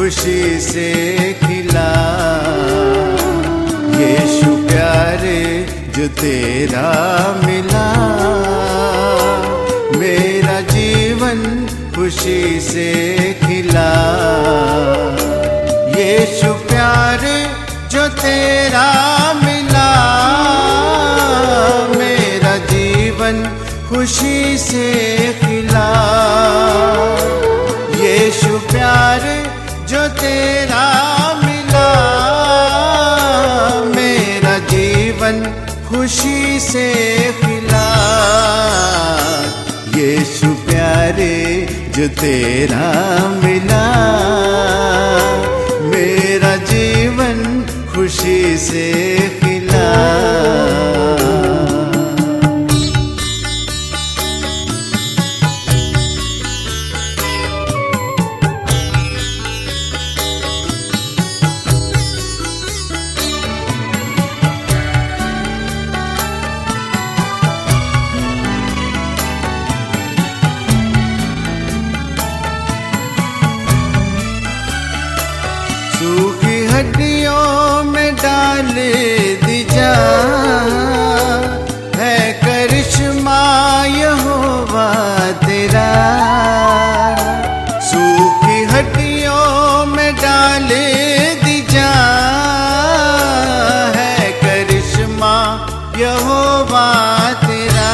खुशी से खिला। यीशु प्यारे जो तेरा मिला, मेरा जीवन खुशी से खिला। यीशु प्यारे जो तेरा मिला, मेरा जीवन खुशी से खिला। यीशु प्यारे जो तेरा मिला, मेरा जीवन खुशी से खिला। यीशु प्यारे जो तेरा मिला, मेरा जीवन खुशी से खिला। सूखी हड्डियों में डाल दी जान, है करिश्मा यहोवा तेरा। सूखी हड्डियों में डाल दी जान, है करिश्मा यहोवा तेरा।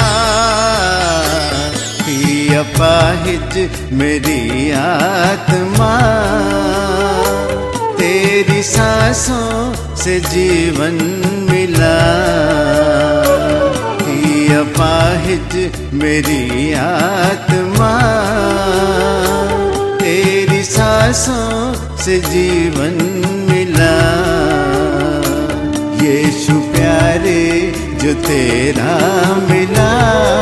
थी अपाहिज मेरी आत्मा, तेरी सांसों से जीवन मिला। थी अपाहिज मेरी आत्मा, तेरी सांसों से जीवन मिला। यीशु प्यारे जो तेरा मिला,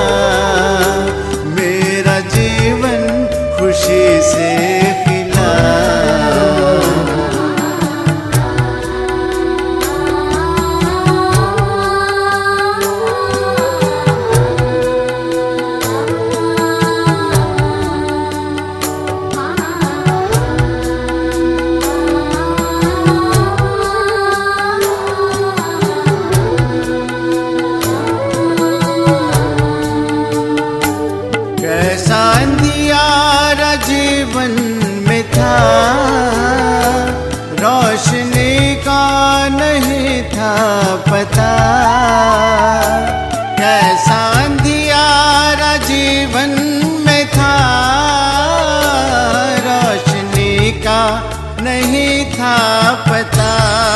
मेरा जीवन खुशी से खिला। कैसा अंधियारा जीवन में था, रोशनी का नहीं था पता। कैसा अंधियारा जीवन में था, रोशनी का नहीं था पता।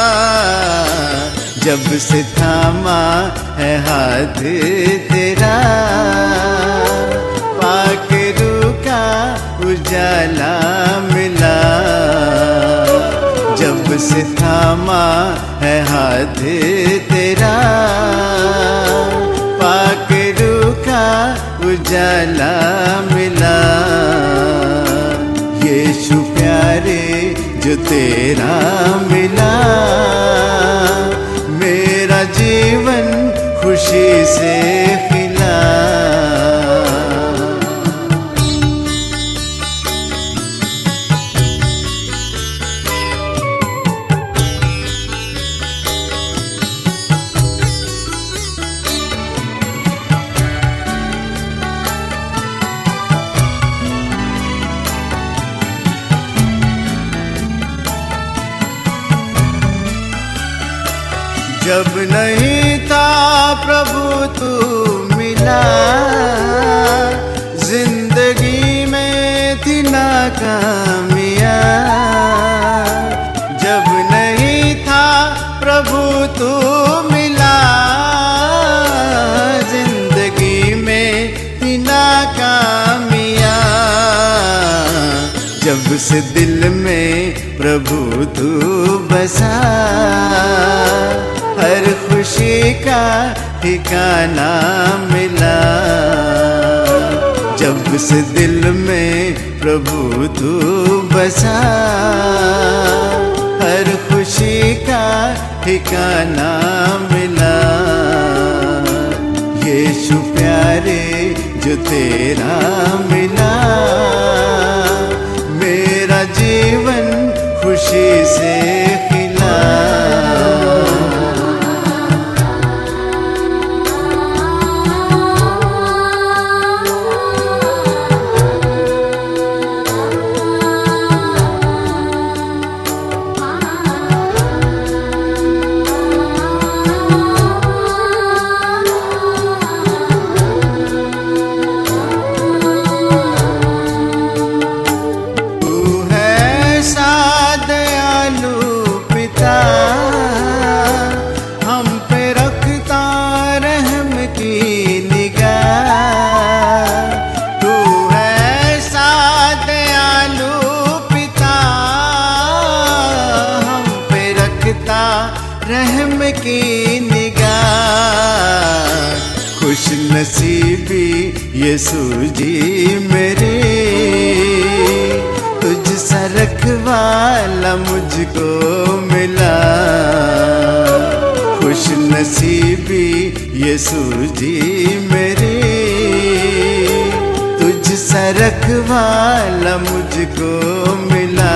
जब से थामा है हाथ तेरा, पाके रूह का उजाला मिला। जब से थामा है हाथ तेरा, पाके रूह का उजाला मिला। यीशु प्यारे जो तेरा मिला, मेरा जीवन खुशी से खिला। जब नहीं था प्रभु तू मिला, जिंदगी में थी नाकामियाँ। जब नहीं था प्रभु तू मिला, जिंदगी में थी नाकामियाँ। जब से दिल में प्रभु तू बसा, हर खुशी का ठिकाना मिला। जब से दिल में प्रभु तू बसा, हर खुशी का ठिकाना मिला। यीशु प्यारे जो तेरा मिला, मेरा जीवन की निगाह। खुश नसीबी यीशु जी मेरे, तुझसा रखवाला मुझको मिला। खुश नसीबी यीशु जी मेरे, तुझसा रखवाला मुझको मिला।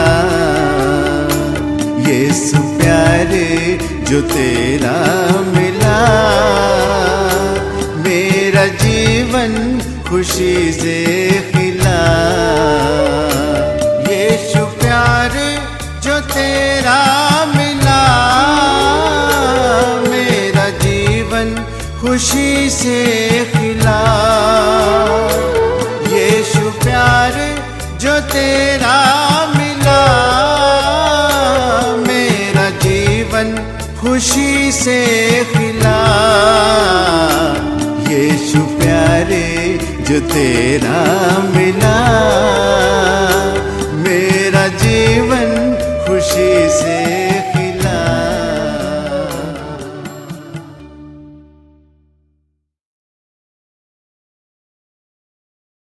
यीशु प्यारे जो तेरा मिला, मेरा जीवन खुशी से खिला। यीशु प्यारे जो तेरा मिला, मेरा जीवन खुशी से खिला। यीशु प्यारे जो तेरा मिला, मेरा जीवन खुशी से खिला। यीशु प्यारे जो तेरा मिला।